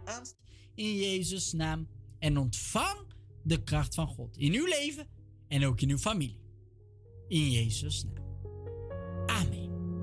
in Jezus' naam. En ontvang de kracht van God in uw leven en ook in uw familie. In Jezus' naam. Amen.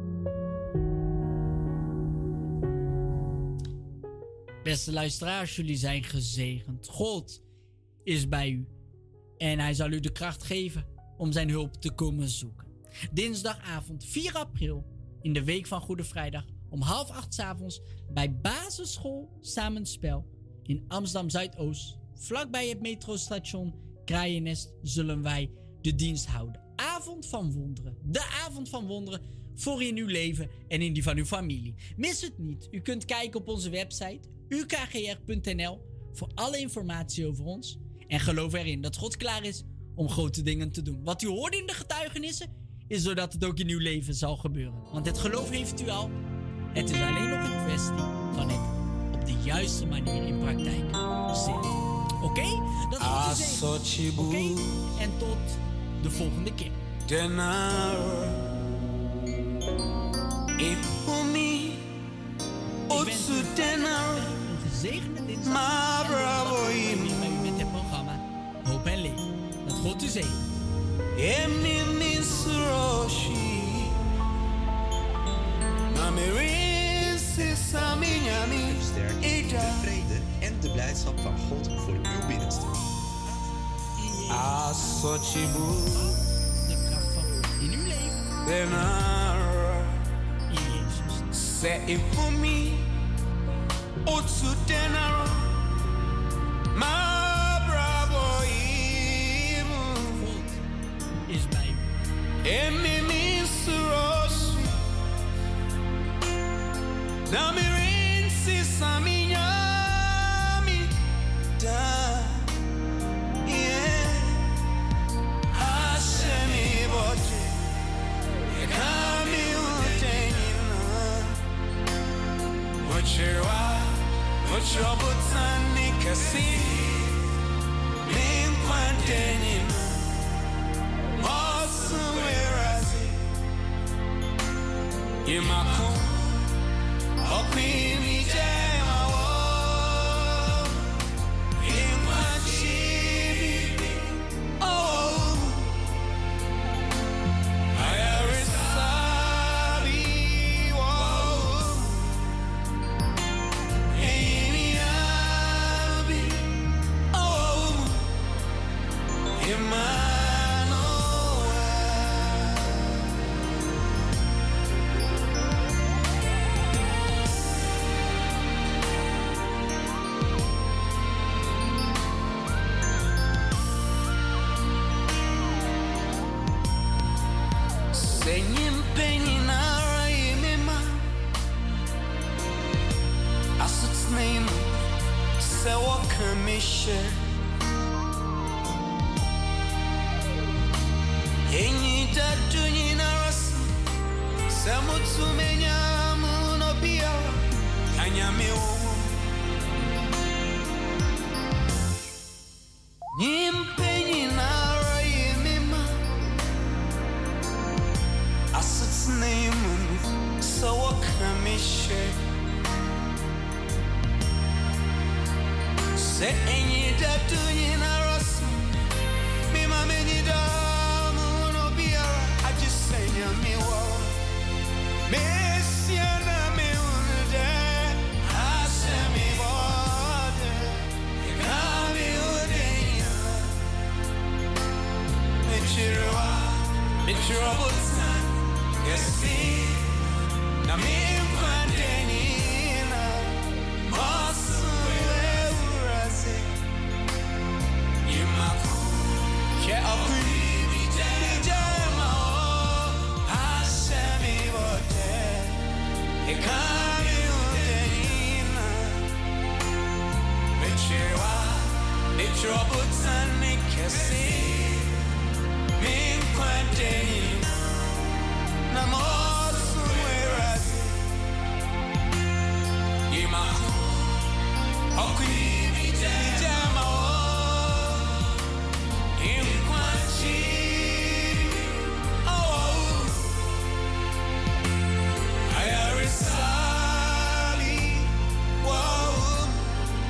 Beste luisteraars, jullie zijn gezegend. God is bij u en hij zal u de kracht geven om zijn hulp te komen zoeken. Dinsdagavond 4 april in de week van Goede Vrijdag om 7:30 s'avonds bij basisschool Samenspel in Amsterdam Zuidoost, vlakbij het metrostation Kraaiennest, zullen wij de dienst houden. Avond van wonderen. De avond van wonderen voor in uw leven en in die van uw familie. Mis het niet. U kunt kijken op onze website ukgr.nl voor alle informatie over ons. En geloof erin dat God klaar is om grote dingen te doen. Wat u hoort in de getuigenissen is zodat het ook in uw leven zal gebeuren. Want het geloof heeft u al. Het is alleen nog een kwestie van het op de juiste manier in praktijk zetten. Oké? Dat is goed te zeggen. Oké? En tot de volgende keer. Ik wens een gezegende dinsdag. Maar bravo hier bij u met het programma Hoop en Leven. Dat God u zegen. Versterk de vrede en de blijdschap van God voor uw binnenste. De kracht van God in uw leven. In Jezus. Say for me, Otsu Tenaro, my bravo imu. God is bij u. Emimi suroshi, namirinsi saminyami da, yeah. Hashemi bote, ekami utenina. Mucho butani kasi, min kwantenina. Mosu werazi, imaku, opini jema wo, imwachibi, oh, ayarisabi, oh, emiyabi, oh, Emmanuel. Senyin peninara imema, asut's name sewa kamishe. Enyi dadu narasi, semutsu menyamu no biara, kanyame wo. Nyim peninara imema, asut's name sewa kamishe. Se enyi dadu narasi, mima menyi damu no biara, ajisenya miwa. Messiana me unde, hasemi bode, kami udenya. Michirwa butsan, yesi, na mimpandenina, mosu urazi, imaku, ke akui, bijema o, hasemi bote, ekami udenina, michirwa butsan nikesi, mimpandenina, na mosu urazi, imaku, akui, bijema o, imkwanchi, oh, ayarisabi, wow,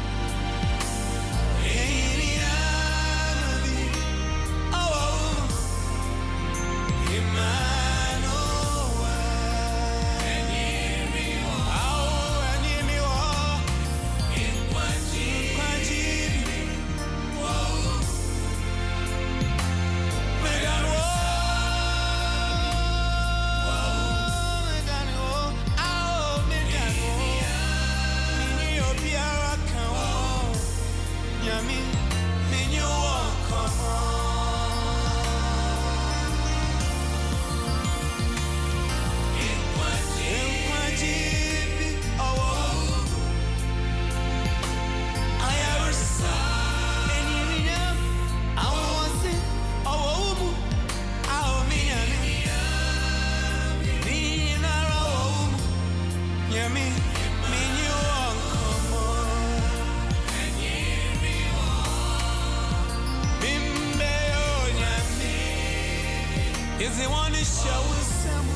Is the one who shows some.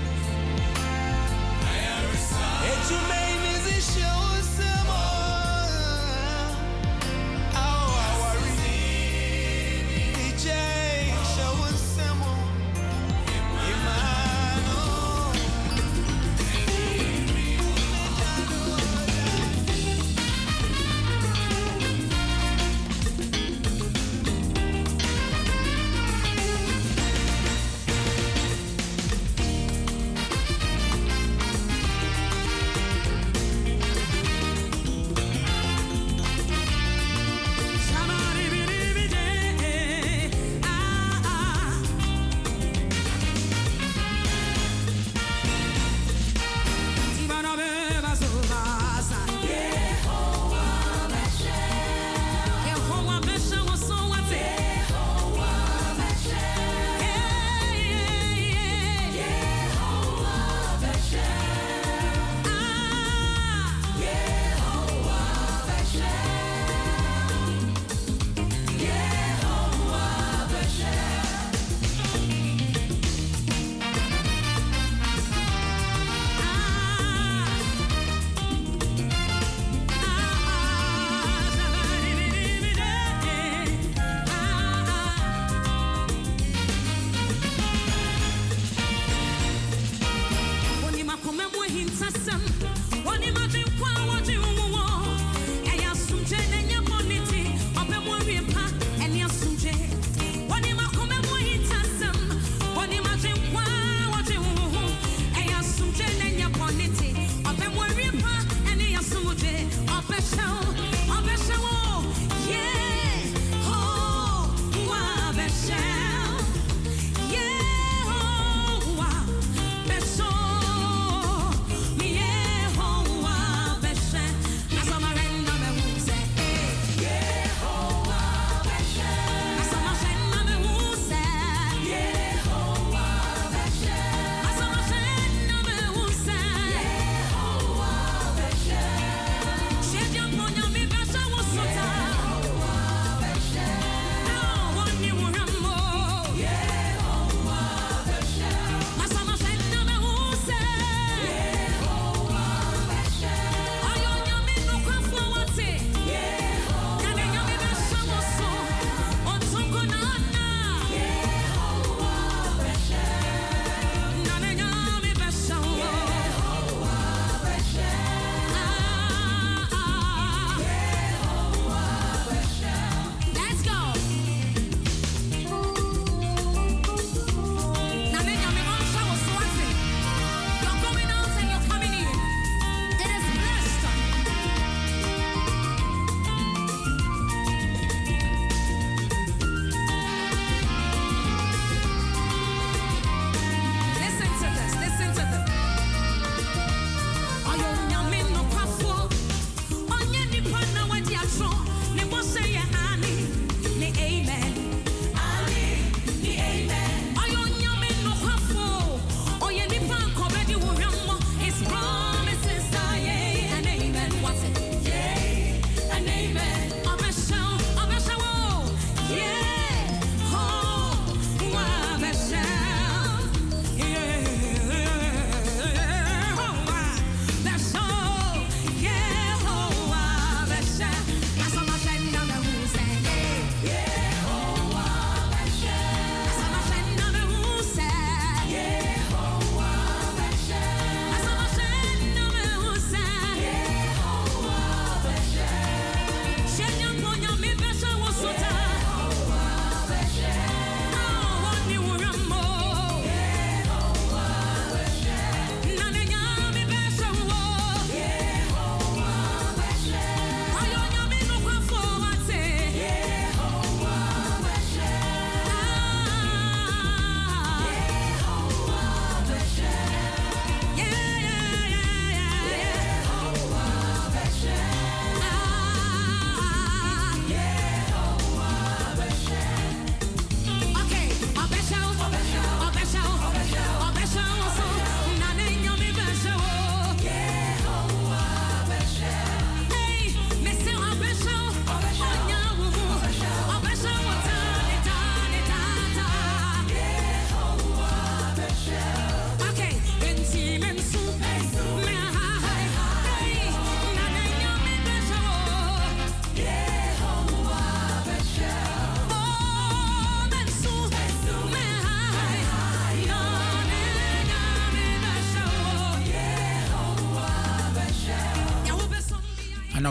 Et tu m'aimes, is the show some. Oh, I worry. DJ, show some.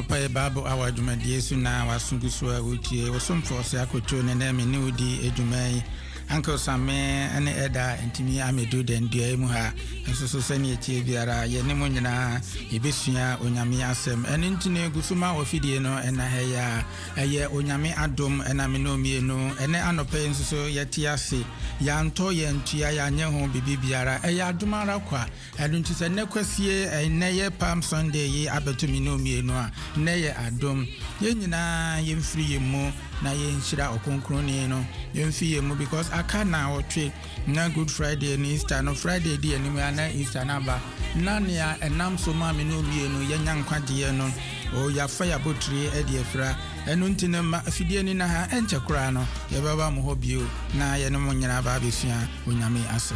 pay Babu our Jumadiesu na wasungusu uti wasum force akocho ne na me ne odi edumai Uncle Same and Eda and Timmy Amedu den Diamuha and so Sani Biara Yenemunina Ibisia Onyami Asem and Intine Gusuma Ofidiano and Ahaya Aye Onyami Adum and Amino Mieno and Anopain so Yetiasi Yanto Yen Tia Yanyaho Bibi Biara Aya Dumarakwa and into the Nequasie a Neye Palm Sunday ye Abetumino Mieno Neye Adum Yenina Yen free mo na yenshira okonkroni no yemfie mu because aka na otwe na Good Friday and Easter no Friday di animu na Easter na ba na ne enam so ma me no mie no yenya nkwade no o ya fire botri e de efra enu ntine ma afidie ni na ha enche kura no ye baba mo hobio na ye no mo nyina ba besua onyame ase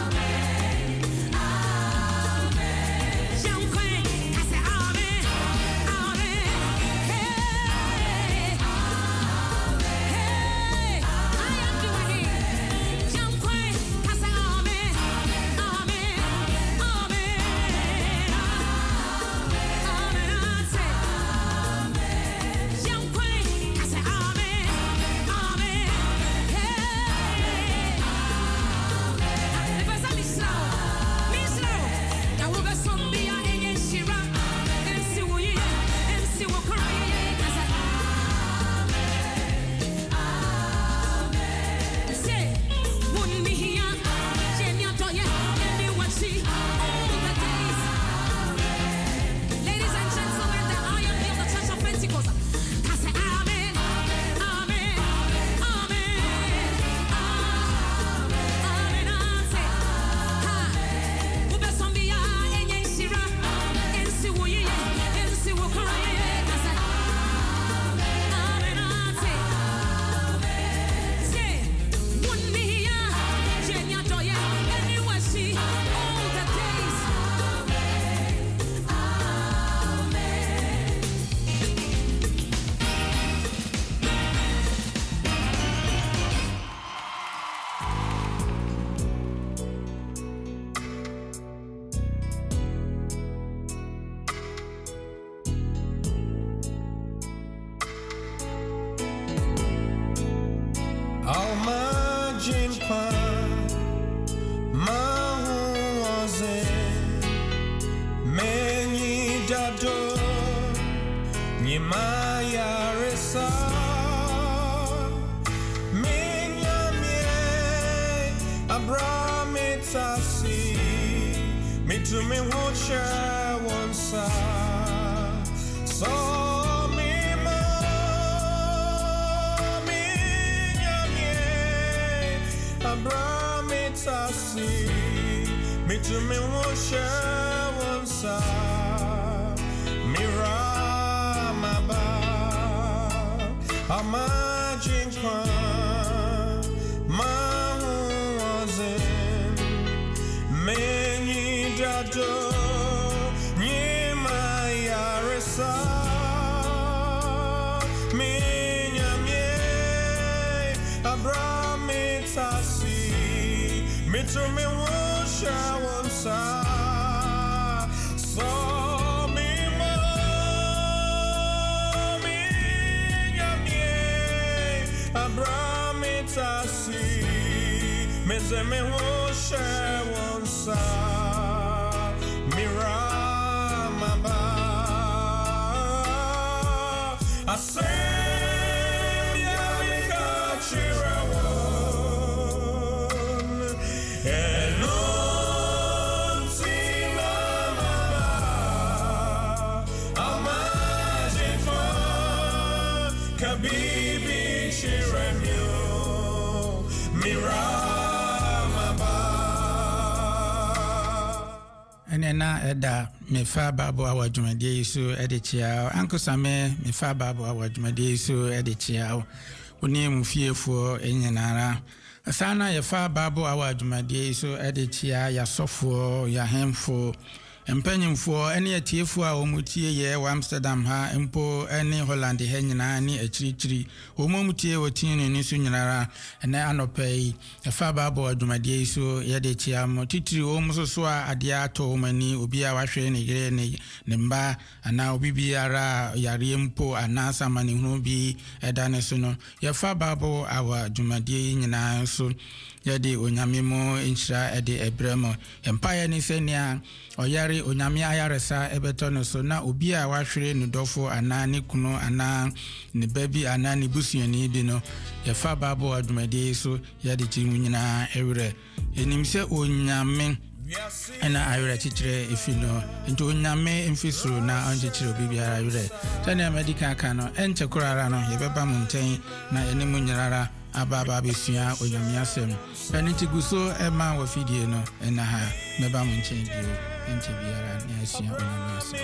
na eda me fa babo awa dwumade isu edechia Uncle Same me fa babo awa dwumade isu edechia oni mufiefo enyinara sana ye fa babo awa dwumade isu edechia ya sofo ya hemfo Empanyimfo ene atiefo a omutie ye Amsterdam ha empo ene Holland he nyina ni achirichiri omutie wotini ni so nyinara ene anopai efa babo adumade so ye de chiam titiri omusoso a ade ato mani obi a wahwe ne gere ne mba ana obi biara yare empo ana samane hu bi edane so no ye fa babo awa adumade nyina so yadi onyame mo enhira ede ebremo empire ni senia oyare onyame ayaresa ebetono so na obi a wahwere no dofo ana ne kuno ana ne baby ana ne busuani bi no yefa babo adumade so yadi chimu nyina ewre enimse onyame ena ayure chichire efino nti onyame emfisuru na onchichire obi biara ayure tani medical kano enche kurara no yebeba munten na enimu nyirara ababa besua onyame asem eni tiguso ema wo fidie no ena ha meba munchen dio enche biara ni asua onyame asem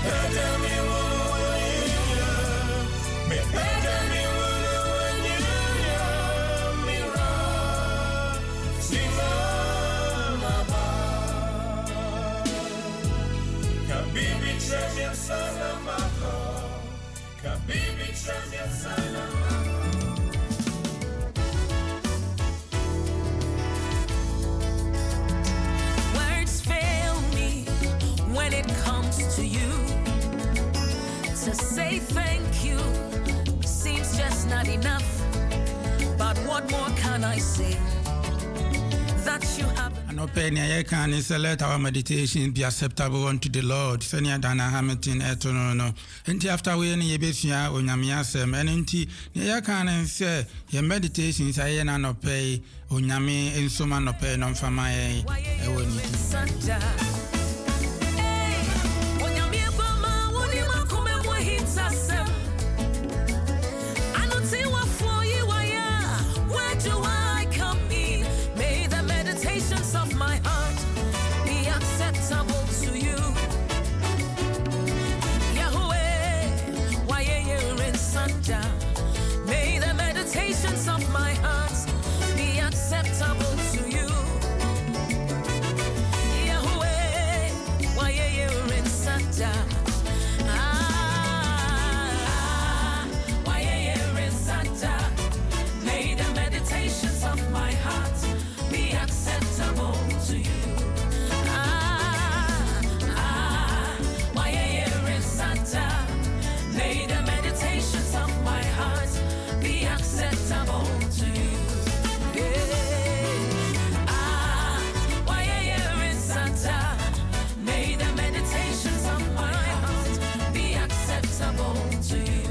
Words fail me when it comes to you. To say thank you seems just not enough. But what more can I say that you have? No penny, I can is let our meditation be acceptable unto the Lord. Senia Dana Hamilton etono. Enti after we any besia onyamiasem enti ya can say your meditations I no pay onyami ensoma no pay no fama e woni. Of my heart be acceptable to you, Yahweh. Why you're in Santa? May the meditations of my heart be acceptable to you, Yahweh. Why you're in Santa? Why you're in Santa? May the meditations of my heart be acceptable to you. Why you're in Santa? May the meditations of my heart be acceptable to you. Why you're in Santa? May the meditations of my heart be acceptable to you.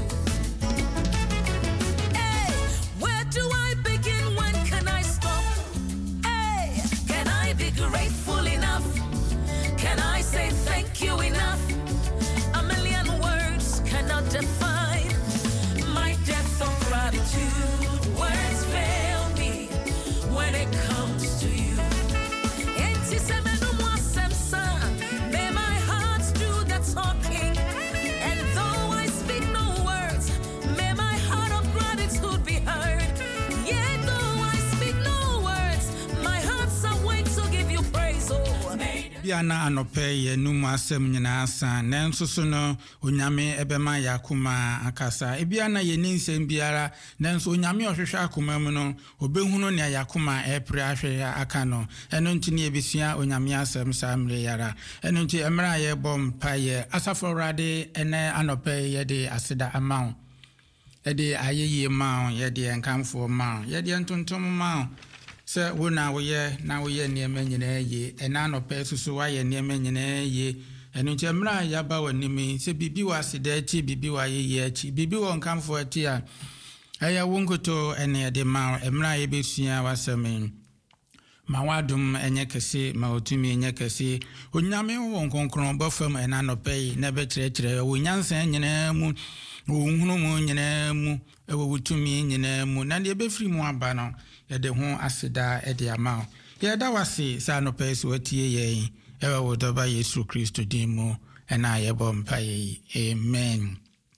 Where do I begin? When can I stop? Can I be grateful enough? Can I say thank you enough? A million words cannot define my depth of gratitude. Words fail me when it comes to you. May my heart do the talking, and though I speak no words, may my heart of gratitude be heard. Yet though I speak no words, my heart's awake to give you praise. Biana anope ye numu asem nyina asa nanso so no onyame ebema yakuma akasa ebiana ye ninsem biara nanso onyame ohwehwe akoma mu no obehunu ne yakuma epre ahwe aka no eno ntini ebesua onyame asem samre yara eno nti emra ye bom paye asafo rade ene anope ye de aseda amount ede ayeye ma ye de enkamfo ma ye de ntontom ma se wona woye na woye niema nyina ye ena no pesusu wa ye niema nyina ye enu nche mra ya ba wanimi se bibi wa sida chi bibi wa ye chi bibi won kamfo ati a aya wonkoto ene de ma emra ye besua wasame ma wadum enye kese ma otumi enye kese onyame won konkron bafam ena no pay na be kire wonyansa nyina mu wohunu mu nyina mu ewo wutumi nyina mu na de be firi mu aba no yede ho aseda ede ama yeda wase sa no pese watie ye ewa wodoba Yesu Kristo dimu ena yebo mpaye amen.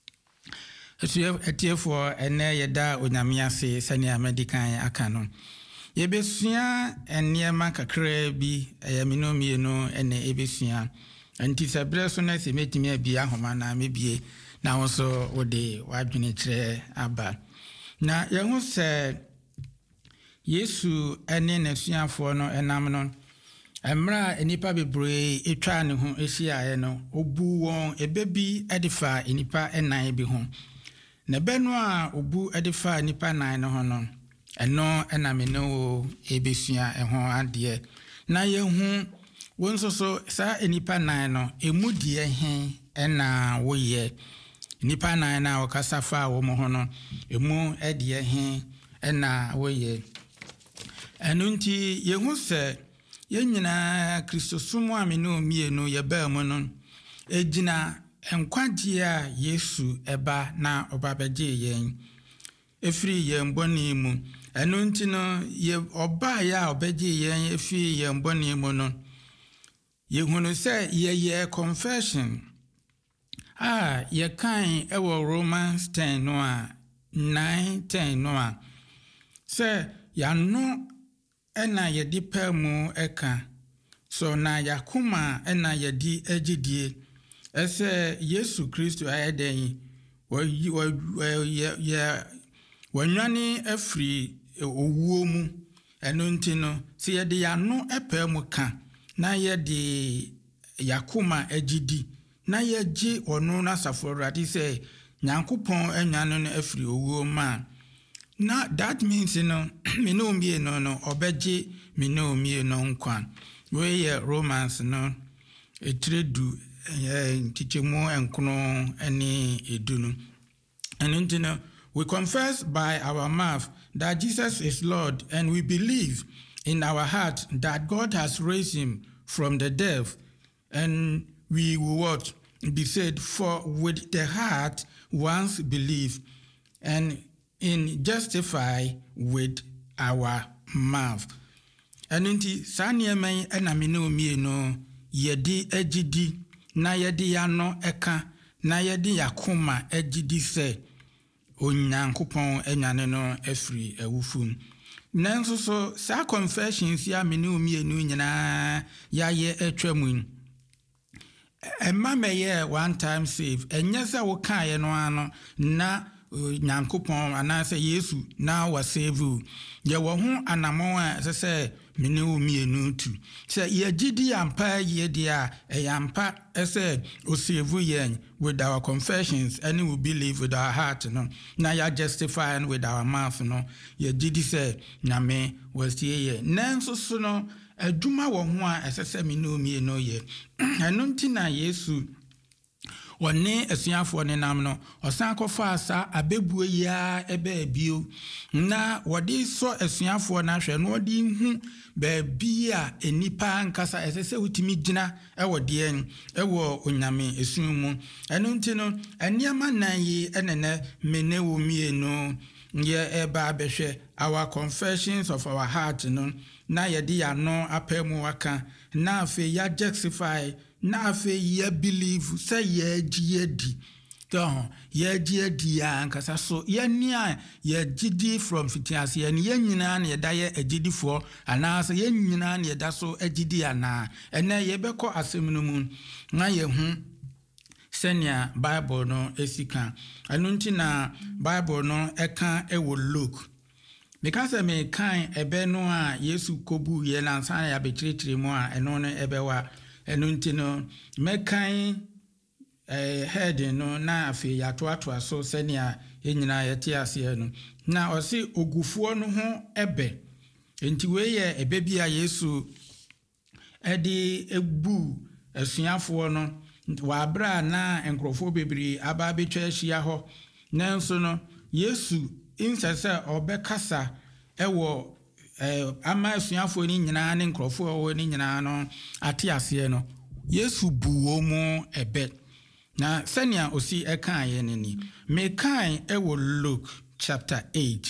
Etiefo ene yeda onyame ase sane amedikan aka no yebesua eniema kakra bi eyaminomi no ene ebesua anti sabre so na se metimi abia homa na mebie na woso wode wadwene kire aba na yehu se Yesu ene nasuafo no enam no emra enipa bebre etwa ne ho ehia no obu won ebebi edifa enipa enan bi ho na benu a obu edifa enipa nan no ho no eno ename no ebesua eho ade na yehu wonsoso sa enipa nan no emudie he ena woye enipa nan na okasafa wo mo ho no emu edie he ena woye enunti yehu se yenyina Kristosumu ameno mienu yeba mu no ejina enkwagye a Yesu eba na obabeje yen efiri yen boni mu enunti no ye oba ya obeje yen efiri yen boni mu no yehunu se ye confession ye kan ewo Romans 10 no a 9:10 no a se ya no ena ye di pa mu eka so na yakuma ena ye di agidie ese Yesu Kristo ayeden wanyane afri owuo mu eno ntino se ye de ya no epa mu ka na ye de yakuma agidi na ye gi ono na saforade se Nyankopon anyane no afri owuo ma na that means me no mie no obeje me no mie no nkwa we ye Romans no etredu tichemu enkono ani edunu and we confess by our mouth that Jesus is Lord, and we believe in our heart that God has raised him from the dead, and we will what? Be said, for with the heart once believe, and in justify with our mouth. And inti sanyemai enamino mieno yedi ejidi na yedi yano eka na yedi yakuma ejidi se Onyankopon enyane no afri awufun. Nanso so sa confessions ya menu mienu nyina ya ye atwamu. Emma ye one time save enyesa wo kan ye no ano na Nyankopon anase Yesu na wa save ye wo ho anamon a se menu mienu tu se ye gidi ampa ye dia yampa ese o save yen with our confessions and we believe with our heart no na ya justify with our mouth no ye gidi se nyame was ye nanso so no aduma wo ho a ese menu mienu ye eno ntina Yesu One asuafo ne nam no osan kofa asa abebuo ya ebe bio na wodi so asuafo na hwe no odi hu ba bia enipa nkasa esese utimi gina ewo de ewo onyame esumu eno ntino aniama nan yi enene menewo mienu ye eba behwe our confessions of our heart no na yedi ya no apemu waka na afi ya justify na afi ya believe say ye di to ye di ankasa so ye nia ye gidi from fitias ye nyina na ye da ye agidi fo ana so ye nyina na ye da so agidi ana ene ye beko asem no mu na ye hu senia Bible no esika anunti na Bible no eka ewo Luke because me kan ebe no a Yesu kobu ye lansan ya bechiritiri mu a eno no ebe wa enunti no me kan head no na afi ya toatoa so senia enyina yete ase no na osi ogufuo no ho ebe enti we ye ebe bia Yesu edi ebu asuafo no wa bra na enkrofo bebiri aba betwa ahia ho nanso no Yesu insese obekasa ewo ama asuafo ni nyina ne enkrofo ni nyina no ate ase no Yesu buwo mu ebe na senia osi ekan ye nini me kan ewo Luke chapter 8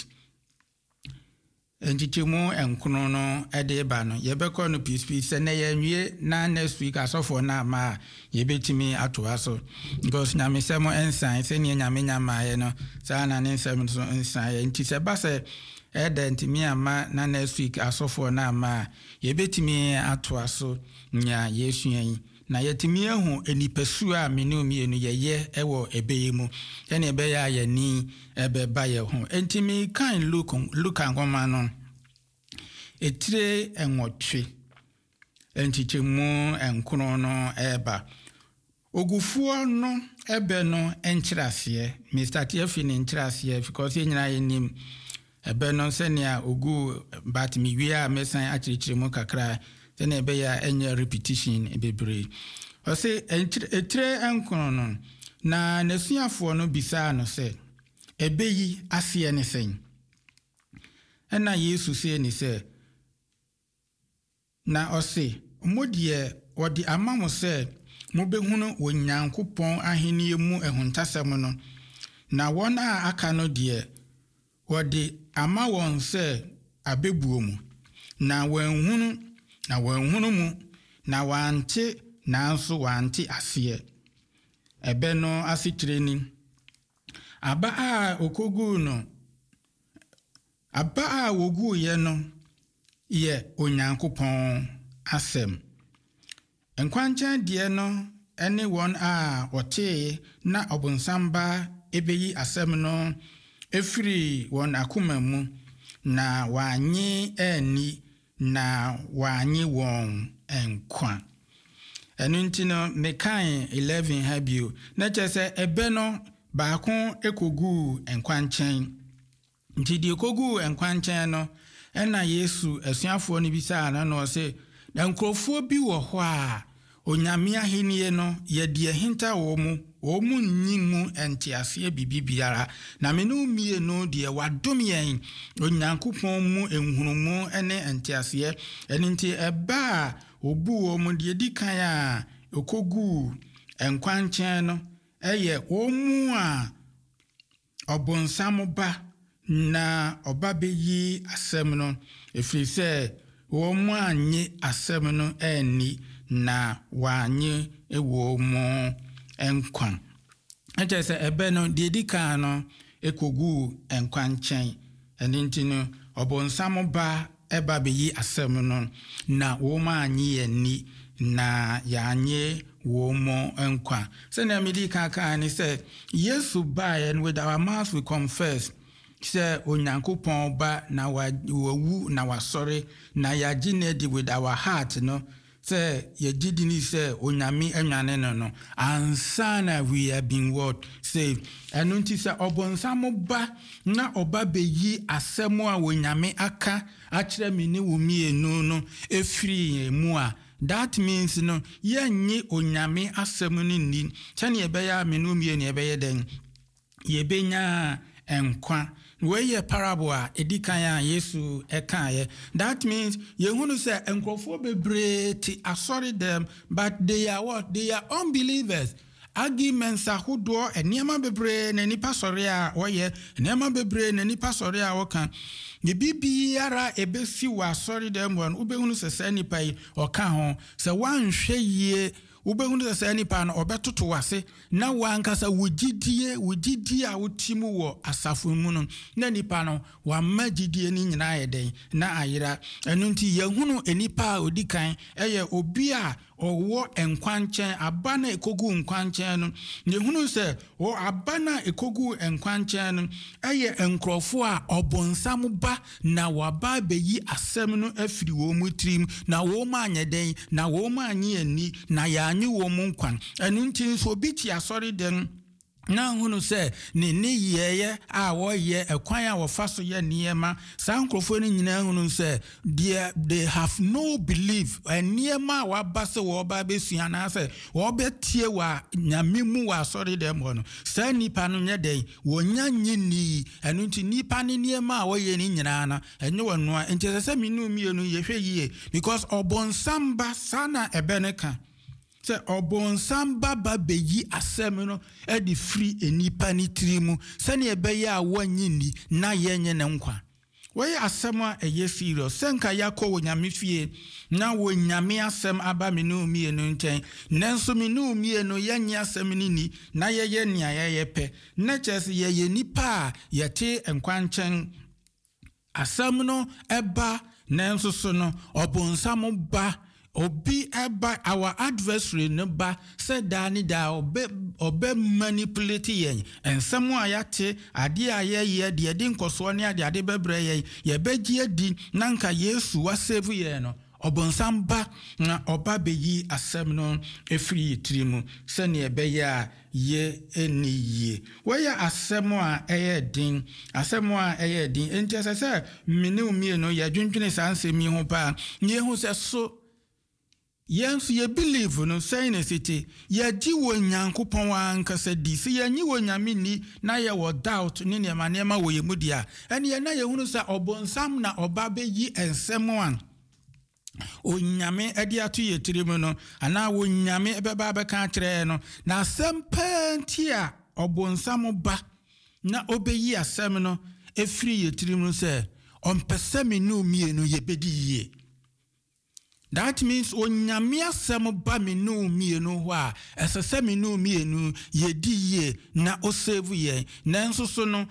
Enjichemu enkono no ede ba no yebekọ no peace na ye nwie na next week asofo na ma yebetimi atoa so because nyame semo ensan se ne nyame nyama ye no sa na ne nsem so ensan ye nti se ba se ede ntimi ama na next week asofo na ma yebetimi atoa so nya Yesu yen na yetimi ehu enipesu a menu mienu ye ewo ebeyemu ene ebe ya ye ni ebe ba ye ho entimi kan Luke angoma no etire enwotwe entichemu enkono no eba ogufuo no ebe no enchirase Mr. TF ni enchirase because yenyina yenim ebe no senia ogu but mi wi a mesan achirichiremu kakra tene be ya enye repetition ebebre o se etire enkono no na nasuafo no bisa no se ebeyi ase ne sen ena Yesu se ni se na o se modie odi amamo se mobehunu Onyankopon ahenie mu ehuntasem no na wona aka no de odi ama won se abebuo mu na wanhunu mu na wante nanso wante ase ebe no asitire ni aba a okogu no aba a wogu ye no ye Onyankopɔn asɛm nkwankyan de no ene won a wote na obonsamba ebeyi asɛm no efiri won akoma mu na wanyi eni na wanyi won enkwa enu nti no mekan 11 habio na chese ebe no baako ekogu enkwankyan nti die kogu enkwankyan no ena Yesu asuafo no bisa na no se na nkrofo bi wo ho a onyame ahenie no ye die hinta wo mu nyimu entiase bibibiara na menu mie no die wadom yen Onyankopɔn mu enhurumu ene entiase eni nti eba obu wo mu die dikan a okogu enkwankyan no eye wo mu a obonsam ba na oba beyi asɛm no efiri sɛ wo mu anye asɛm no eni na wanye ewo mu enkwan eje sɛ ebe no de dika no ekogu enkwankyɛn eni nti no obonsam ba eba beyi asɛm no na wo mu anye eni na yanye wo mu enkwan sɛ na medi kaka ni sɛ Yesu ba and with our mouth we confess say Onyankopɔn ba na wawu na wasɔre na yagine di with our heart no say yagidini say onyame anwane no ansana we have been what say enu nti say obonsam ba na oba beyi asɛm a onyame aka akyerɛ me ne wo mienu no efiri mu a that means no yenye onyame asɛm no ni kyane ebeya me no mienu ebeye den yebenya enkwa weye parable a edikan a Yesu ekaye that means yehunu say enkrofo bebre ti asori them but they are what they are unbelievers arguments ahodo eniema bebre na nipa sori a woye eniema bebre na nipa sori a woka ye bibiara ebesi wa asori them won ubehunu se nipa yi oka ho se wanhwe yie ubehunu se nipa no obetoto wase na wankasa wugidie a wotimu wo asafo mu no na nipa no wa magidie ni nyina yeden na ayira enu nti yehunu enipa odikan eye obi a owo enkwankyɛn abana ekogu enkwankyɛn no yehunu se o abana ekogu enkwankyɛn no eye enkrofo a obonsam ba na waba beyi asɛm no afiri wo mu trim na wo ma anyeden na wo ma anyi ani na ya anyi wo mu nkwan enu nti so bi ti asɔre den na hunu se ne yeye a wo ye ekwan a wo fa so ye niema san krofo ni nyina hunu se they have no belief niema wa ba se wo ba besua na se wo betie wa nyame mu wa asɔre dem no sa nipa no nye den wo nyanyi ni enu nti nipa ni niema a wo ye ni nyina na enye wo no a enti se minu mienu ye hwe yie because obonsamba sana ebeneka se obonsam baba beyi asɛm no edi free enipa ni trimu se ne ebeye a wanyini na yenye ne nkwa wey asɛm a eye serious senka yakɔ wonyame fie na wonyame asɛm aba me no mie no nkyɛn nanso me no mie no yenye asɛm ni na yeye nia yeye pɛ na kyerɛ yeye nipa a yɛte nkwankyɛn asɛm no eba nanso so no obonsam ba obi eba our adversary no ba said dani da obe manipulate yen ensem a yate ade a ye de nkoso ne ade bebre ye begie adi nanka Yesu wa save ye no obonsam ba na oba beyi asem no efiri trimu se ne ebeye a ye eniye we asem a eye din enti se mene umie no ye dwendwene sansemi ho pa ye hu se so yes, ye believe no say in city. Ye ji wo Nyankopɔn ankasa di. Se ye nyi wo nyame ni na ye wo doubt ni ne manema wo ye mudia. Ene ye na ye hunu sa obonsam na oba be yi ensem an. O nyame edi atu ye tirimu no ana wo nyame ebeba beka kire no na asem penti a obonsam ba na obeyi asem no efiri ye tirimu se ompese me no mie no ye bedi ye. That means onyamia sem ba me no mienu ho a esese me no mienu yedi ye na o save ye nanso so no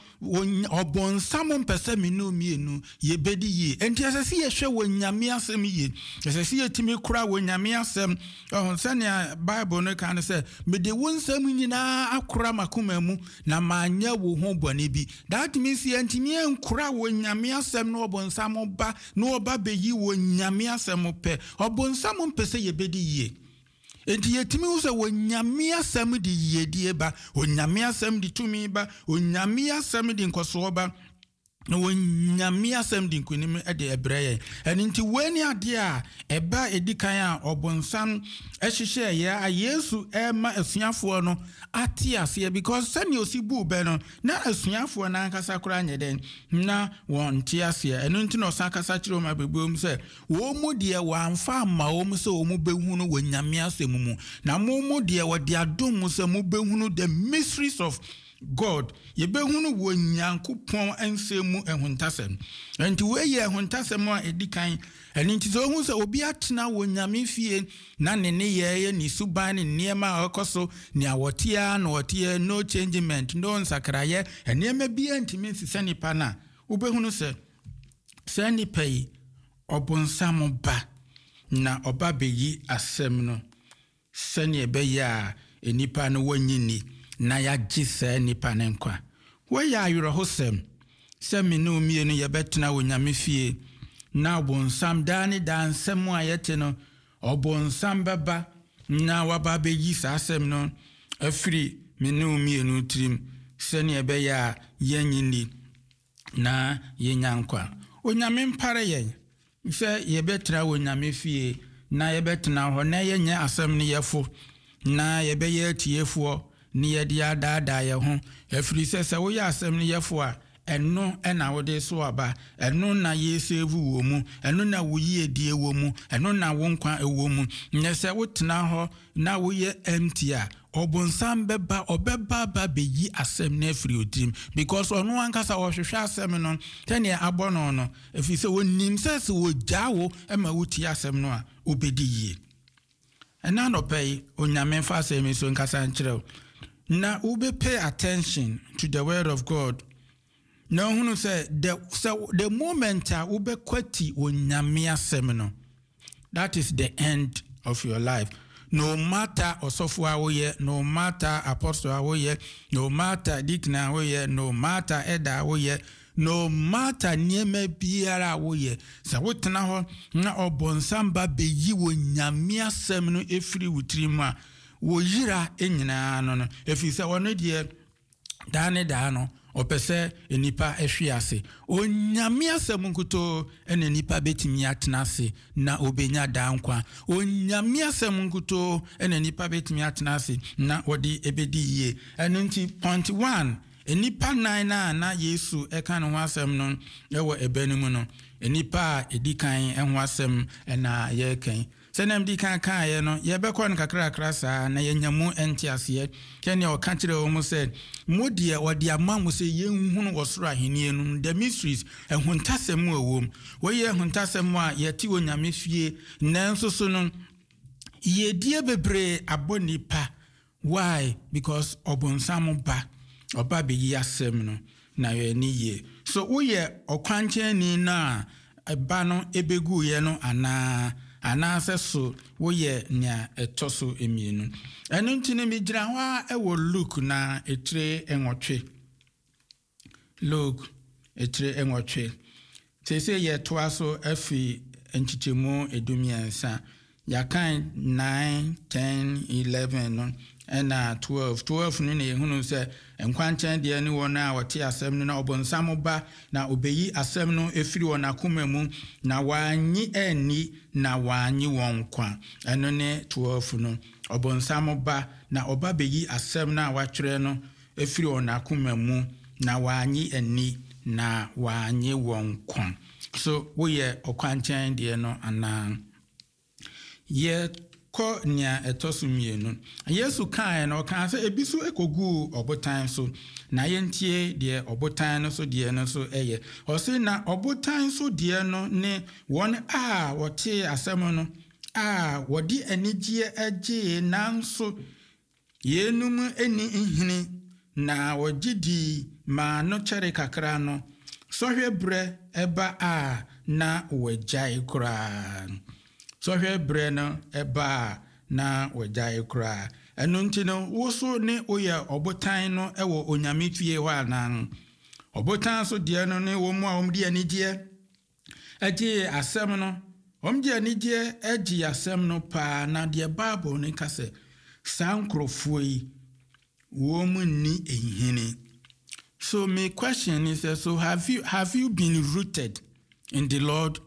obonsam mpese me no mienu ye bedi ye enti esese ye hwe wonyamia sem ye esese ye timi kura wonyamia sem sania Bible no kan say me de wonsam nyina akura makoma mu na manya wo ho bone bi. That means ye ntimi enkura wonyamia sem no obonsam ba no oba beyi wonyamia sem pe obonsam mpese ye bedi ye enti yetimi wo se wonyame asem di ye die ba onyame asem di tumi ba onyame asem di nkoso ba no wonyame asem di nkonim de ebreye enti weni ade a eba edikan a obonsam ehihye ye a Yesu ema asuafo no ate ase because sani osibu be no na asuafo na ankasa kura nyeden na won tie ase enti no sankasa kire ma bebom se wo mu de wanfa ma wo mu se wo mu behunu wonyame asem mu na mu de wo de adom mu se mu behunu the mysteries of God ye behunu wonyankopon ansemu ehuntasem enti we ye ehuntasem a edikan enti so hu se obi atena wonyame fie na ne ye ni suban ne niema akoso ni awotia na wotie no changement no nsakraye niema bi antimi sise nipa na wo behunu se nipa yi obonsam ba na oba beyi asem no se ne be ya enipa no wanyini na ya gise nipa nenkwa wo ya ayro hosem se me no mienu ye betena wonyame fie na obonsam dani dansem a yete no obonsam beba na waba beyi sasem no afiri me no mienu trim se ne be ya yanyini na yenyankwa onyame mpare yen se ye betena wonyame fie na ye betena ho na yenya asem ne yefo na ye be ye tiefo ni yedi adada ye ho afiri se wo ya asem ni yefo a eno na wo de so aba eno na ye save wo mu eno na wo yi edie wo mu eno na wo nkwa ewo mu nye se wo tena ho na wo ye empty a obonsam beba obeba ba beyi asem na afiri odim because ono ankasa wo hwehwe asem no tene abono no afiri se wonim se wo jawo ema wo ti asem no a obedi yi ena no pay onyame fa asem so nkasa nkyerɛw na ube pay attention to the word of God. Now who say the moment ube kweti onyame asem no, that is the end of your life. No matter osofo awoye, no matter apostle awoye, no matter deacon awoye, no matter elder awoye, no matter nieme biara awoye. Sa wotena ho na obonsam ba beyi onyame asem no efiri wutrima. Wo yira enyina no efi se wono de da no opese enipa ehwe ase onyame asem nkuto ene nipa betimi atena ase na obenya da nkwa onyame asem nkuto ene nipa betimi atena ase na odi ebedi ye eno nti point 1 enipa 9 na Yesu eka no asem no ewo ebenum no enipa edikan enho asem na ye kan senem di kan ye no ye bekọ no kakra saa na yenyamu entiase kene o ka kire o mu se modie odi ama mu se yenhunu wosoro ahenie no the mysteries ehuntasem awom wo ye ehuntasem a ye ti onyame fie nanso so no ye die bebre abonipa why because obonsam ba oba be yi asem no na ye ni ye so wo ye okwanchen ni na eba no ebegu ye no anase so wo ye nya etoso emienu enu ntine mi gira ho ewo Luke na etre enwotwe Luke etre enwotwe sese ye toa so afi enchichemu edumiensa yakan 9 10 11 no ena 12 no ne hunu se enkwanchan de ne wona wote asem no na obonsam ba na obeyi asem no efiri wona akoma mu na wanyi eni na wanyi wonkwa eno ne 12 no obonsam ba na oba beyi asem na watwere no efiri wona akoma mu na wanyi eni na wanyi wonkwa so wo ye okwanchan de no ana ye ko nya etoso mienu Yesu kan na okan se ebisu ekogu obotan so na yentie de obotan no so de no so o se na obotan so de no ne won a wote asem no wodi anigye agye nanso yenum eni nhini na wogidi ma no kyere kakra no sohwe bre eba na wajai kura sohwe bre no eba na wajai kura enu nti no woso ne oye obotan no ewo onyame fie wa nan obotan so de no ne wo mu a omdi anigye agye asem no omdi anigye agye asem no pa na de Bible ne kase sankrofo yi wo mu ni ehini. So my question is, so have you been rooted in the Lord?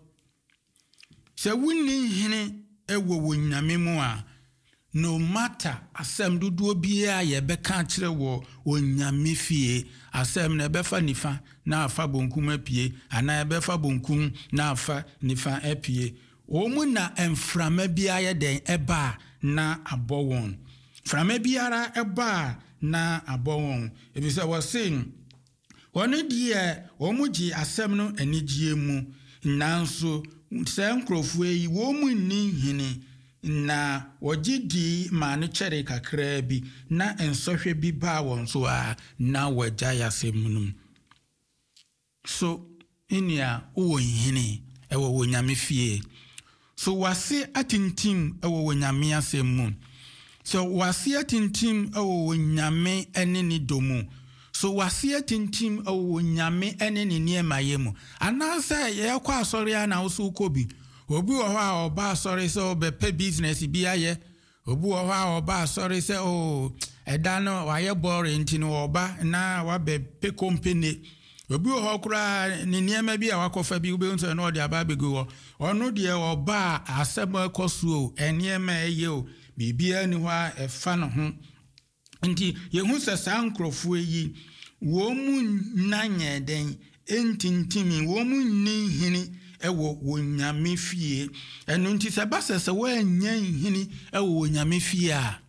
So winning hine ewo wonyame mu a no matter asem dudu bia ye beka kire wo onyame fie asem na befa nifa na afa bonkum apie ana befa bonkum na afa nifa apie o mu na emframa bia ye den eba na abowon frama biara eba na abowon ebi say was saying one die omuji asem no anigye mu nanso sankrofo yi wo mu ni hini na wogidi ma no kyere kakra bi na ensohwe bi ba won so a na wagya yasem num. So inia wo hini ewo wonyame fie so wase atintim ewo wonyame asem mu so wase atintim ewo wonyame ene ni domu so wase tintim o nyame ene ne niema yemu anansa ye kwa asori ana usu kobi obi wo ha oba asori se obepe business bi aye obi wo ha oba asori se eda no waye boring ntino oba na wabepe company obi wo kura ne niema bi a wakofa bi ube nso na odi aba begu wo ono de oba asema kosuo eniema eye o bibia ni hwa efa no ho nti yehu se sankrofo yi wo mu nanye den entintimi wo mu ni hini ewo wonyame fie enu nti se basese wo anya hini ewo wonyame fie a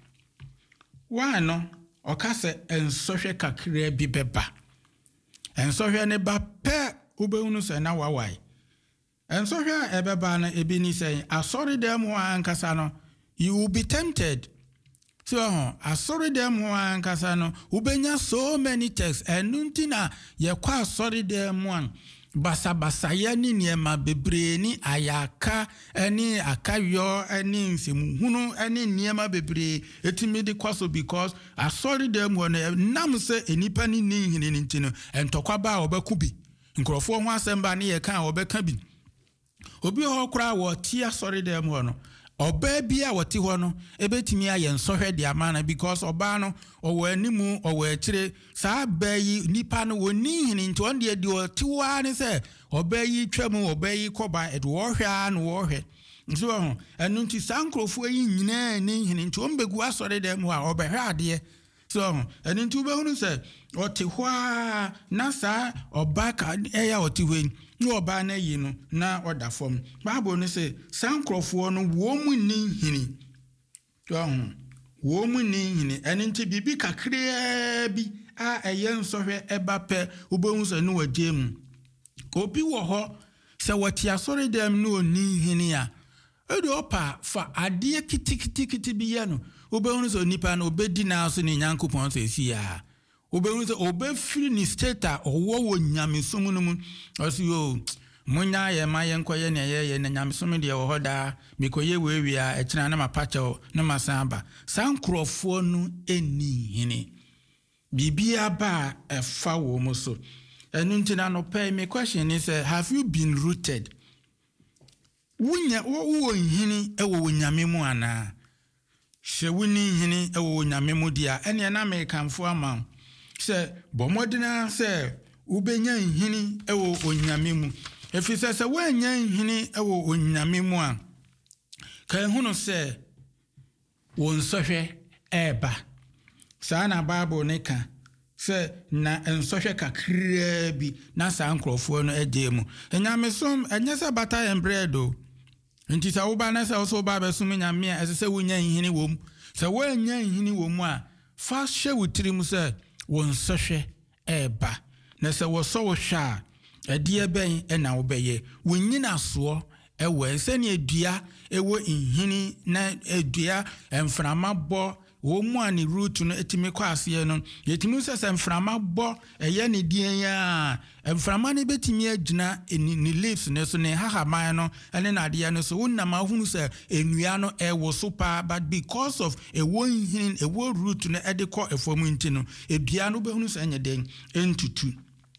wa no okase ensohwe kakra bi beba ensohwe ne ba pe ubehunu se na wawai ensohwe ebeba na ebi ni se asori dem ho ankasa no you will be tempted. So, sorry them one kasano, ubenya so many texts, and nuntina, ye kwa sorry them one. Basa yani niema bebre ni ayaka, any akayo, any simuhunu, any niema bebre, etimidi kwaso because I sorry them one, namse enipani ni hinintino, and tokwaba obekubi. Nkrofo ho semba ni ye kan obekabi. Obi ho kra wo tia sorry them one. Oba bia wati ho no ebetimi aye nsohwe de amana because oba no owo animu owo akire saa ba yi nipa no woni hini nti on de otiwa ne se oba yi twam oba yi koba edo wo hwa no wo hwe nso ho enu nti sankrofo yi nyina ni hini nti on begu asore dem ho a obehwe ade so enu nti ubehunu se otihwa na saa oba ka eya otihwe no oba na yi no na oda fom Bible no say sankrofo no wo mu ni hini wo mu ni hini enti bibi kakra bi a eye nsohwe eba pe ubehun se no wagem obi wo ho se wati asori dem no ni hini a edo opa fa ade kitikiti bi ye no ubehun se nipa no obedi na so ni nyankopon se si a obehun se obefiri ni stata owo nyamesum no mu osi yo munya ye ma ye nkoye ne ye na nyamesum de wo hoda mikoye wewi a ekina na mapacho na masamba sankrofo no eni hini bibia ba efa wo mo so enu ntina no pay me question is have you been rooted wunya wo hini ewo nyame mu ana hye wuni hini ewo nyame mu dia ene na me kanfo ama se bomodina se ubenya hini ewo onyame mu efise se wanya hini ewo onyame mu a kan hunu se wonsohwe eba sana Bible ne ka se na ensohwe kakra bi na sankrofo no edemu enyamesom enyesa bata embredo nti sa woba na se so ba besum nyame a se wonya hini wom se wanya hini wom a fa hye wutirim se wonsohwe eba na se wo so wo hwa adie ben na wo beye wonyina so ewe seni edua ewo nhini na edua mframa bo wo mu ani root no etimi kwase no yetimi sese mframa bo eye ne dien ya mframa ne betimi agina ni leaves ne so ne hahaman no ene na de no so wonnam ahunu se enua no ewo so pa but because of ewo nhini ewo root no edekọ efom nti no edua no behunu se enye den entutu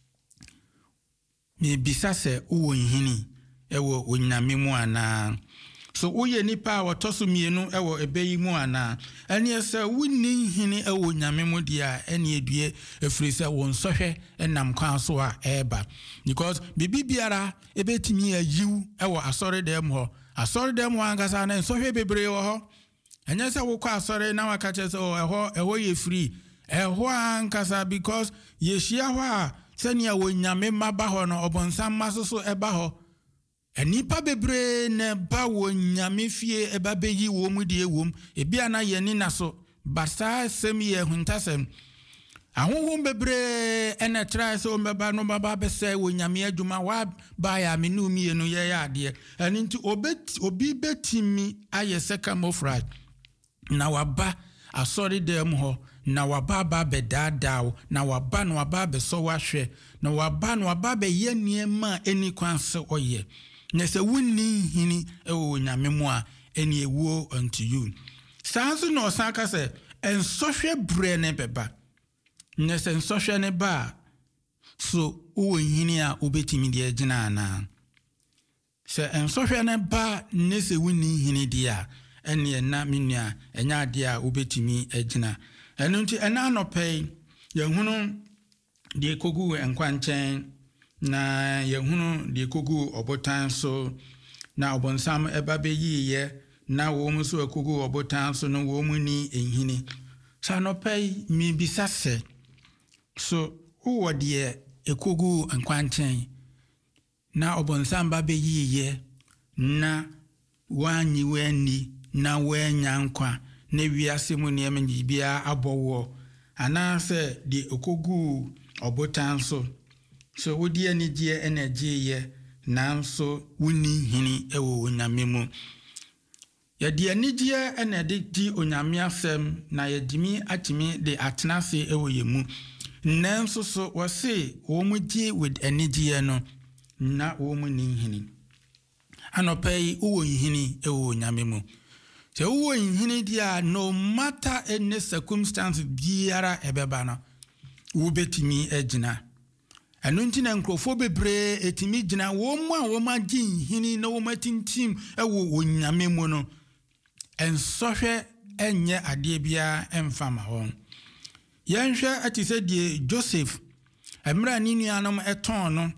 me bisa se wo nhini ewo onyame mu ana so uye nipa watoso mienu ewo ebeyi mu ana ene se wunni hini ewo nyame mu dia ene edue efiri se won sohwe enam kwan so a eba because bibiara ebetimi ayiw ewo asore dem ho angasa na sohwe bebre wo ho enye se wo kwa asore na waka che se eho ye free eho ankasa because yeshia ho a senia wo nyame maba ho no obonsam masoso eba ho enipa bebre ne ba wo nyame fie eba beyi wo mu die wom ebia na ye ni naso basa sem ye huntasem ahonhom bebre ene try so mbeba no baba be se wo nyame adwuma wa ba ya me no mi no ye ya ade eni nti obi betimi aye sekamofrad na waba asori dem ho na waba ba bedadaw na waba no waba be so wahwe na waba be ye niema eni kwanse oye nese wunni hini ewo nyame mu a eni ewo unto you sanso no saka se ensohwe bre ne beba nese ensohwe ne ba so uwo hini a obetimi de agina ana se ensohwe ne ba nese wunni hini dia eni na minua enya de a obetimi agina enu nti ena anopei yehunu de kogu enkwanchen na yehunu de kogu obotan so na obonsam eba beyiye na wo mu so kogu obotan so no wo mu ni enhini sanopei mi bisase so wo de ekogu enkwanchen na obonsam ba beyiye na wanyi weni na wenya nkwa na wiase mu ne emenyi bia abowo anase de ekogu obotan so wodi ani die energy ye nanso wuni hini ewo onyame mu ya die ani die enede di onyame asem na yedimi atimi de atenase ewo yemu nanso so wose wo mu die with energy no na wo mu ni hini anopai wo hini ewo onyame mu se wo hini dia no matter any circumstance biara ebeba no wo betimi agina anunti na nkrofo bebre etimi gina wo mu a wo ma gin hini na wo matintim ewo onyame mu no ensohwe enye ade bia emfama ho yenhwe atise die Joseph emra ni nuanom eton no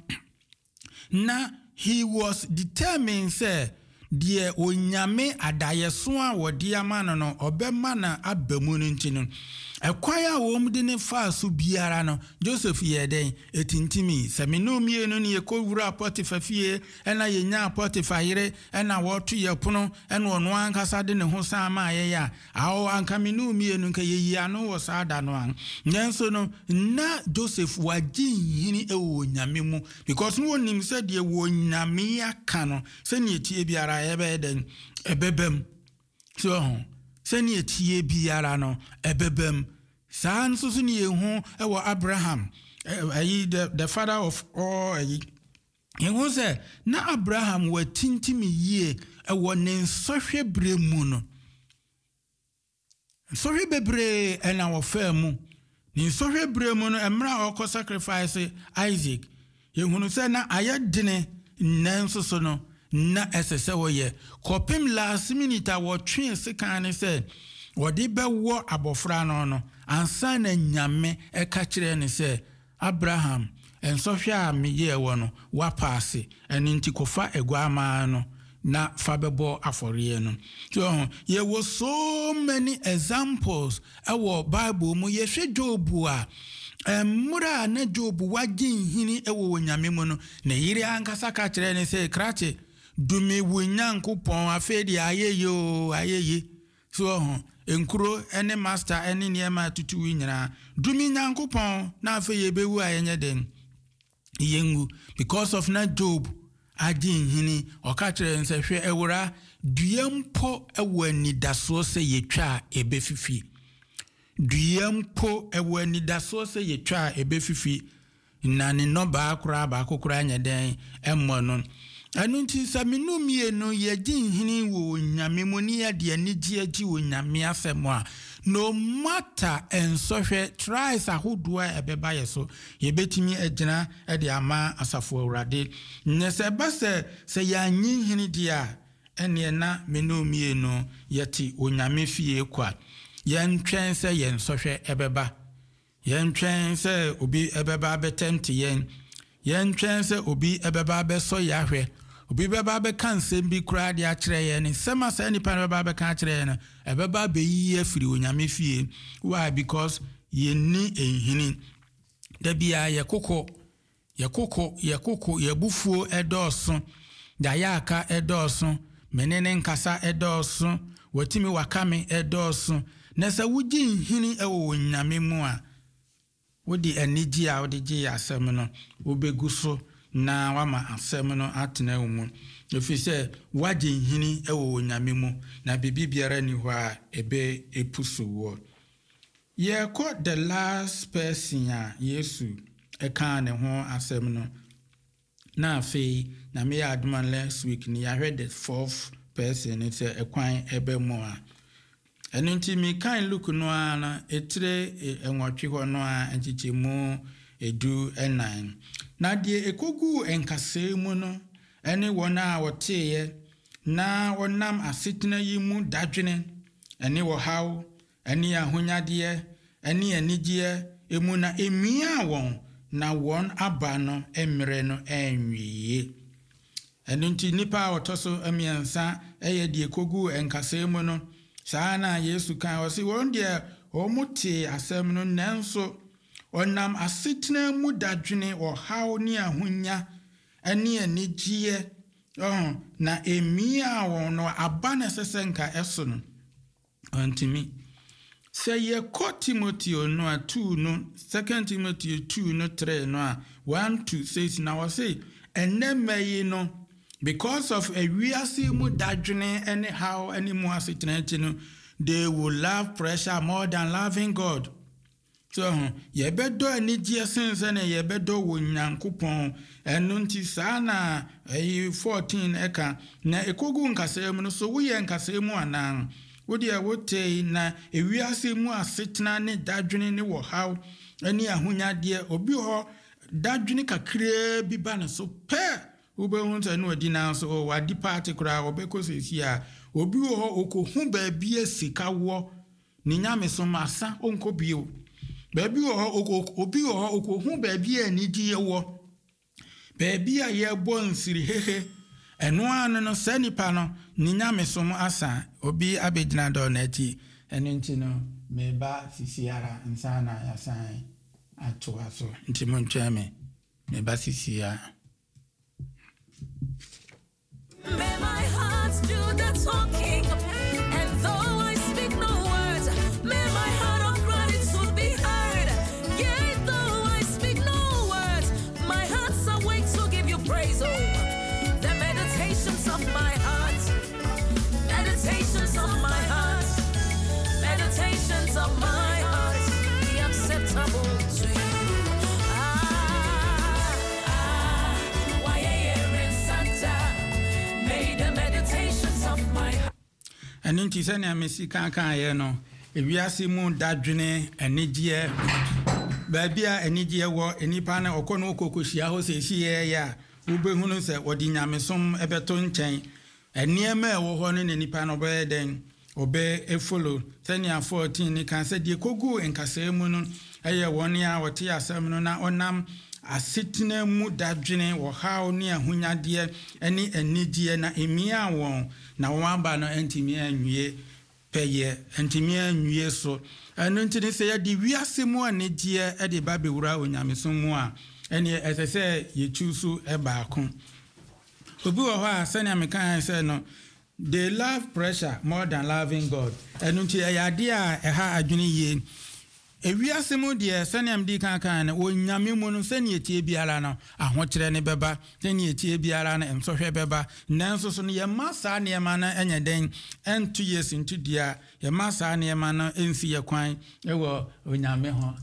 na he was determined say die onyame adayeso a wodi amano no obema na abamu no ntino ekwaya wo mde ne faaso biara no Joseph yeden etintimi seminumie no ne ekowura Potifa fie ena yenya Potifa yire ena wotu yepono ena ono ankasa de ne ho sama ayeya awo ankaminumie no nka yeyi ano wo saada no an nyenso no na Joseph waji hini ewo nyame mu because no nim said ye wo nyame aka no se ne etie biara ebe den ebebem so seni etie biara no ebebem san so ni ehu ewo Abraham the father of all ehu se na Abraham watintimi yie ewo ne sohwe bre mu no sohwe bebre ena wo fa mu ni sohwe bre mu no emra okọ sacrifice Isaac ehu se na ayedene nanso so no na esese wo ye kopim last minute wo twen sekan se wodi bewo abofra no ansa na nyame eka kire ne se Abraham ensohwe a meye wo no wa paase eni nti kofa egwama no na fabebo aforiye no so ye wo so many examples ewo Bible mu ye hwe Job a mura na Job wagin hini ewo nyame mu no na yiri ankasa ka kire ne se krache dumi wunyankopon afedi ayeye so enkuro ene master ene niema tutu nyina dumi nyankopon na afeye bewu ayenye den yengu because of na Job agye nhini ɔka kyerɛ nse hwɛ ewura duampo ewo anidaso se yetwa ebefifi duampo ewo anidaso se yetwa ebefifi na ne no ba akora nya den emmo no anu nti saminu mienu yegye nhini wo nyame mu ni ade anigye agi wo nyame asɛm a no matter ensohwe tries ahodoa ebeba yeso yebetimi agina ade ama asafo awurade ne se base se yanyi nhini dia ene na menu mienu yeti onyame fie kwa yentwen se yensohwe ebeba yentwen se obi ebeba betemte yentwen se obi ebeba beso yahwe obi beba be kan sembi kura de akire ye ne sema sa nipa beba be kan akire ye no ebeba be yi afiri onyame fie why because ye ni enhini da bia ye kokko ye bufuo edoso da ya aka edoso menene nkasa edoso watimi wakame edoso na sa wugi nhini ewo onyame mu a wodi anigi a wodi gi asem no obeguso na wama asem no atena umu efise wagye nhini ewo onyame mu na bibi biara ni hɔ a ebe epuso wo ye ko the last person a Yesu eka ne ho asem no na afei na me adman last week ni ya the fourth person it's ekwan ebe mu a eno nti mi kan look no ana etire enwotwe hɔ no a enchichemu edu enan na die ekogu enkase mu no ene wona woteye na wonam asetena yi mu dadwene ene wo haw ene ahonyade ene anigye emu na emia won na won aba no emre no enwie ene nti nipa otoso emiensa eye die ekogu enkase mu no saa na Yesu kan osi won die omuti asem no nanso onam asetena mu dadwene haw ni ahonya ene anigye na emia won no aba na sesenka eso no antimi se ye ko Timothy no a 2 no 2 Timothy 2 no 3 no a 1 to 6 na wo say enemayi no because of a wiase mu dadwene anyhow any mu asetena no they will love pressure more than loving God. So ye bedo anigye sense na ye bedo wo nyankopon eno nti saa na 14 eka na ekogu nkasem no so wo ye nkasem anan wo de wote na ewiase mu asetena ne dadwene ne wo haw ani ahonyade obi ho dadwene kakra bi ba ne so pe ube hunta no adina so wadi party kura obekosisi a obi ho okohu ba bia sika wo ni nyame so masa onko bio ba bi ho obi ho okohu ba bia ni die wo ba bia ye bo nsiri hehe eno anu no sanipa no ni nyame so asa obi abegina do na ti eno nti no meba sisiara nsana ya san atoa so nti mo ntweme meba sisiara. May my heart do the talking, and though I speak no words, may my heart of gratitude be heard. Yet though I speak no words, my heart's awake to give you praise. Oh, the meditations of my heart, meditations of my heart, meditations of my heart, be acceptable to you. Eno nti se na mesi kan ye no ewiase mu dadwene anigye ba bia anigye wo enipa na okono okokohia ho se hie ya ubehunu se odi nyamesom ebeto nchen eniema ewo ho ne nipa no be den obe efollow senia 14 ni kan se die kogu enkasa mu no eye woni a wote asem no na onam asetena mu dadwene wo haw ni ahonyade eni anigye na emia won na wamba no entimi anwie peye entimi anwie so eno ntini se ya di wiase mu anigye e de ba bewura onyamesom mu a eni esese ye chusu e baako obi wo ho a sene amekan se no they love pressure more than loving God eno nti ya de a ha adwene ye ewiase mu de seniam di kan na onyame mu no sene etie biara no ahokyere ne beba sene etie biara na ensohwe beba nanso so no ye masa ne ma na enye den entu yes into dia ye masa ne ma na ensi ye kwan ewo onyame ho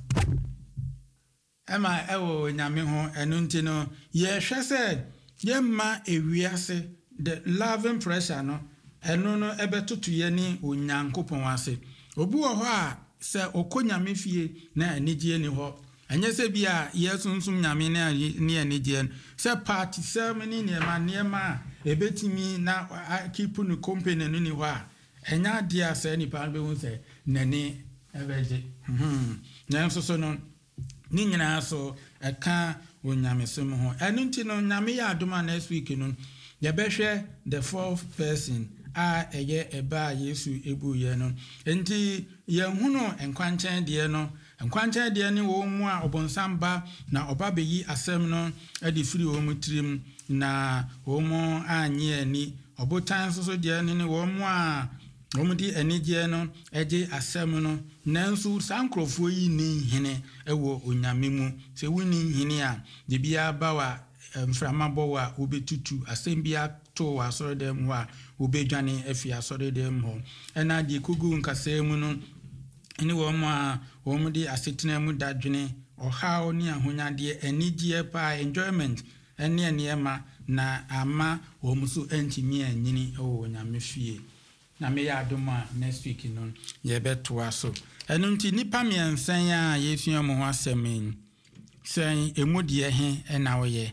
ema ewo onyame ho enu nti no ye hwese ye ma ewiase the loving pressure no enu no ebetoto ye ni onyankopon ase obu ho a se okonyame fie na anigye ni ho anya se bia yesunsum nyame na ni anigye se party ceremony ne ma ebetimi na keep no company no ni ho a enya dia se ni pa be hu se nani ebeje na so no ni nyina so eka onyame som ho enu nti no nyame ya adoma next week no ye behwe the fourth person a eye eba Yesu ebu ye no enti ye hunu enkwanchen de no enkwanchen de ne wo mu a obonsamba na oba beyi asem no ade firi wo mu tirim na wo mu anye ani obotan so de ne wo mu a wo mu di anigye no eje asem no nanso sankrofo yi ni hene ewo onyame mu se wuni hene a de bia bawa mframabo wa obetutu asem bia to wa soro dem wa obedwane afia soro dem ho ena di kugu nkasa mu no eni wo ma wo mu di asetena mu dadwene ohaw ni ahonyade anigye pa enjoyment ene ema na ama wo mu so antimi anyini wo nyame fie na me ya adoma next week no ye beto aso enu nti nipa miensan a yefia mo ho asem sen emudie he ena wo ye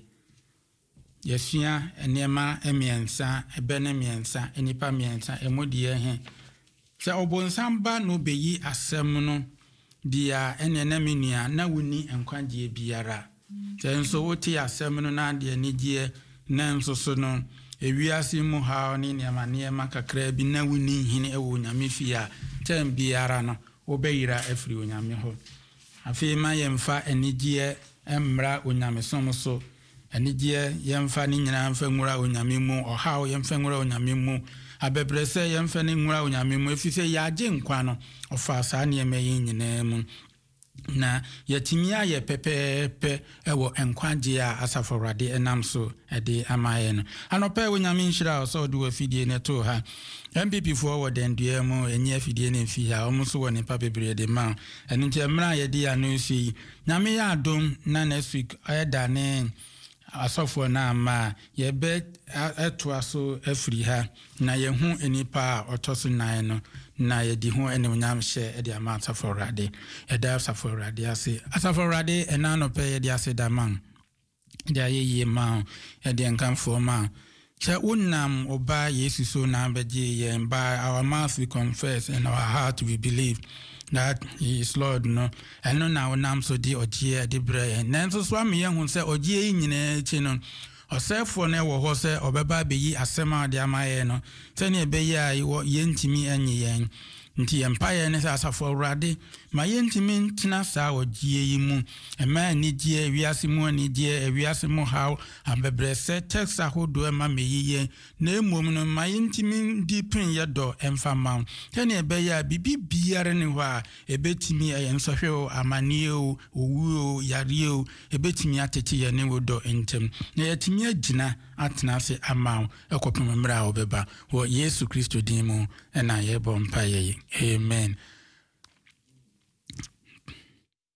yefia enema emiensa ebene miensa enipa miensa emudie he se obonsamba no beyi asem no dia ene na menua na woni enkwagye biara se nso woti asem no na de anigye na nso so no ewiase mu ha ni niema kakra bi na woni hene ewo nyame fia tem biara no obeyira afiri onyame ho afi ma yemfa anigye emra onyame som so anigye yemfa ni nyina mfa nwura onyame mu ohaw yemfa nwura onyame mu abebrese yemfa ni nwura onyame mu efise yaje nkwa no ofa sa niema yin nyina mu na yatimia ye pepepe ewo enkwagye a asaforade enam so ede amaye no anope onyame nhira so do afidie ne to ha MPP for wo den dua mu enye afidie ne fi ha omuso wo ne pa bebre de ma enu nti emra ye de anu si nyame ya adom na next week ayeda ne asofo na ama ye be etoaso afiri ha na ye hu enipa otoso nan no na ye di ho ene onyam hye e de ama asaforade e da asaforade ase asaforade ena no pe ye de ase da man de ayeye ma e de nkanfo ma che unam oba Yesu so na beje ye by our mouth we confess and our heart we believe that he is Lord no and no now nam so di ogie de bre nanso so am ye hu se ogie nyina chi no osefo na wo ho se obeba beyi asema de amaye no se ne beyi a ye ntimi anye yen nti empire ne asafo awrade ma ye ntimi ntina sa ogie yi mu ema ni die wiase mu ni die wiase mu how abebrese text ahodo ema meyiye na emom no ma ye ntimi di pin ye do emfa ma tene beyi a bibi biare ne ho a ebetimi ensohwe o amanie o owu o yare o ebetimi atete ye ne wodo entem na yetimi agina atena se ama ekopem mra obeba wo Yesu Kristo din mu na ye bo mpa ye amen.